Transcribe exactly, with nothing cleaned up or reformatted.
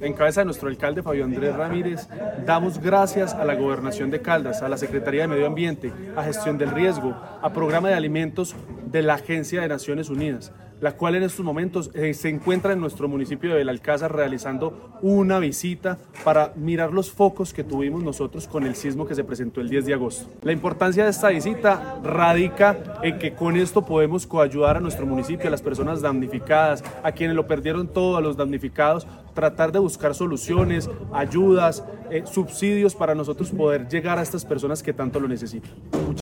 en cabeza de nuestro alcalde Fabio Andrés Ramírez, damos gracias a la Gobernación de Caldas, a la Secretaría de Medio Ambiente, a Gestión del Riesgo, a Programa de Alimentos de la Agencia de Naciones Unidas, la cual en estos momentos eh, se encuentra en nuestro municipio de Belalcázar realizando una visita para mirar los focos que tuvimos nosotros con el sismo que se presentó el diez de agosto. La importancia de esta visita radica en que con esto podemos coayudar a nuestro municipio, a las personas damnificadas, a quienes lo perdieron todo, a los damnificados, tratar de buscar soluciones, ayudas, eh, subsidios para nosotros poder llegar a estas personas que tanto lo necesitan.